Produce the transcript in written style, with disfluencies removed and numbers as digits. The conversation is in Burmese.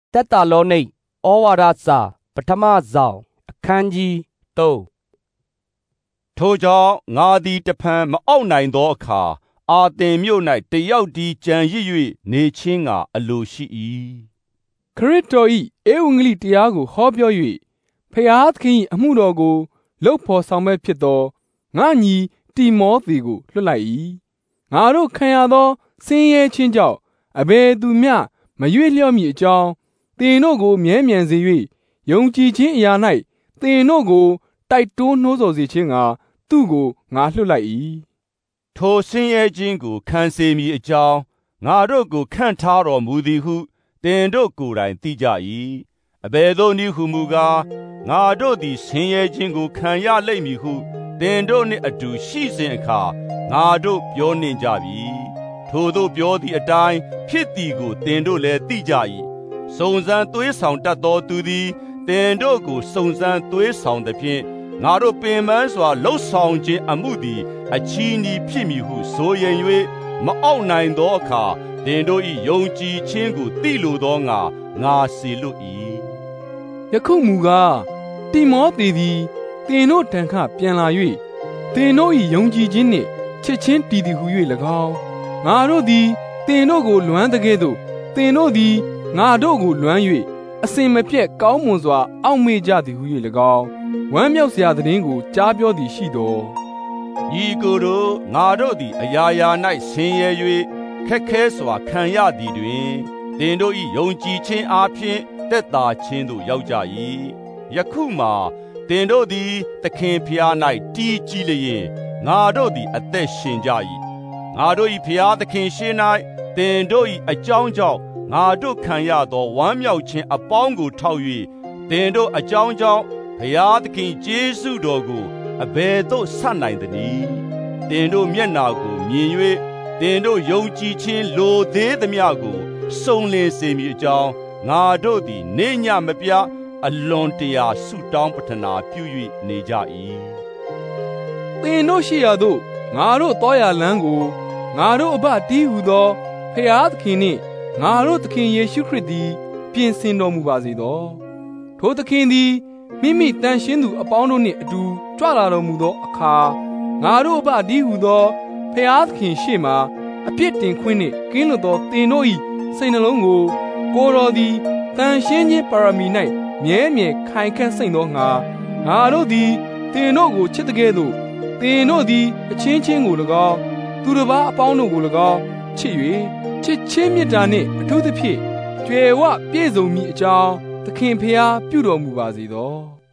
သက်သာလောနိတ်ဩဝါဒစာပထမဆောင်အခန်းကြီး3 ထိုကြောင့်ငါသည်တဖန်မအောက်နိုင်သောအခါအာသင်မြို့၌တယောက်တည်းကြံရစ်၍နေခြင်းကအလိုရှိ၏ခရစ်တော်၏ဧဝံဂေလိတရားကိုဟောပြော၍ဖျားသခင်၏အမှုတော်ကိုလုပ်ဖော်ဆောင်မဲ့ဖြစ်သောငါညီတိမောသေကိုလွှတ်လိုက်၏ငါတို့ခံရသောဆင်းရဲခြင်းကြောင့်အဘယ်သူမျှမရွေ့လျော့မည်အကြောင်းသင်တို့ကိုမြဲမြံစေ၍ယုံကြည်ခြင်းအရာ၌သင်တို့ကိုတိုက်တွန်းနှိုးဆော်စေခြင်းကသူ့ကိုငါလွှတ်လိုက်၏ထိုဆင်းရဲခြင်းကိုခံစေမည်အကြောင်းငါတို့ကိုခန့်ထားတော်မူသည်ဟုသင်တို့ကိုယ်တိုင်သိကြ၏အဘယ်သို့နည်းဟုမူကားငါတို့သည်ဆင်းရဲခြင်းကိုခံရလိမ့်မည်ဟုသင်တို့နှင့်အတူရှိစဉ်အခါငါတို့ပြောနှင့်ကြပြီထိုသို့ပြောသည့်အတိုင်းဖြစ်သည်ကိုသင်တို့လည်းသိကြ၏စုံစမ်းသွေးဆောင်တတ်သောသူသည်သင်တို့ကိုစုံစမ်းသွေးဆောင်သဖြင့်ငါတို့ပင်ပန်းစွာလှုပ်ဆောင်ခြင်းအမှုသည်အချီးနှီးဖြစ်မည်ဟုဆိုရင်၍မအောက်နိုင်သောအခါသင်တို့၏ယုံကြည်ခြင်းကိုသိလိုသောငါစေလွတ်၏ယခုမူကားတိမောသေသည်သင်တို့ထံမှပြန်လာ၍သင်တို့၏ယုံကြည်ခြင်းနှင့်ချစ်ချင်းတည်သည်ဟု၍၎င်းငါတို့သည်သင်တို့ကိုလွမ်းသကဲ့သို့သင်တို့သည်ငါတို့ကိုလွမ်း၍အစဉ်မပြတ်ကောင်းမွန်စွာအောက်မေ့ကြသည်ဟု၍၎င်းဝမ်းမြောက်စရာသတင်းကိုကြားပြောသည်ရှိတော်ဤကိုယ်တို့ငါတို့သည်အရာရာ၌ဆင်းရဲ၍ခက်ခဲစွာခံရသည်တွင်သင်တို့၏ယုံကြည်ခြင်းအားဖြင့်သက်သာခြင်းသို့ရောက်ကြ၏ယခုမှာသင်တို့သည်သခင်ဖျား၌တည်ကြည်လျင်ငါတို့သည်အသက်ရှင်ကြ၏ငါတို့၏ဖျားသခင်ရှေ့၌သင်တို့၏အကြောင်းကြောင့်ငါတို့ခံရသောဝမ်းမြောက်ခြင်းအပေါင်းကိုထောက်၍သင်တို့အကြောင်းကြောင့်ဘုရားသခင်ကျေးဇူးတော်ကိုအဘယ်သို့ဆက်နိုင်သနည်းသင်တို့မျက်နာကိုမြင်၍သင်တို့ယုံကြည်ခြင်းလိုသေးသမျှကိုစုံလင်စေမည်အကြောင်းငါတို့သည်နေညမပြတ်အလွန်တရာဆုတောင်းပတနာပြု၍နေကြ၏သင်တို့ရှိရာသို့ငါတို့တောရလမ်းကိုငါတို့အဘတည်းဟူသောဖျားသခင်နှင့်ငါတို့သခင်ယေရှုခရစ်သည်ပြင်ဆင်တော်မူပါစေသောထိုသခင်သည်မိမိတန်ရှင်းသူအပေါင်းတို့နှင့်အတူကြွလာတော်မူသောအခါငါတို့အဘတည်းဟူသောဖျားသခင်ရှေ့မှအပြစ်တင်ခွင့်နှင့်ကင်းလွတ်သောသင်တို့၏စိတ်နှလုံးကိုကိုယ်တော်သည်တန်ရှင်းခြင်းပါရမီ၌မြဲမြဲခိုင်ခန့်စိမ့်သောငါတို့သည်သင်တို့ကိုချစ်တကဲ့သို့သင်တို့သည်အချင်းချင်းကို၎င်းသူတစ်ပါးအပေါင်းတို့ကို၎င်းချစ်၍ချစ်ချင်းမြတ်တာနှင့်အထူးသဖြင့်ကြွယ်ဝပြည့်စုံမည်အကြောင်းသခင်ဖျားပြုတော်မူပါစေသော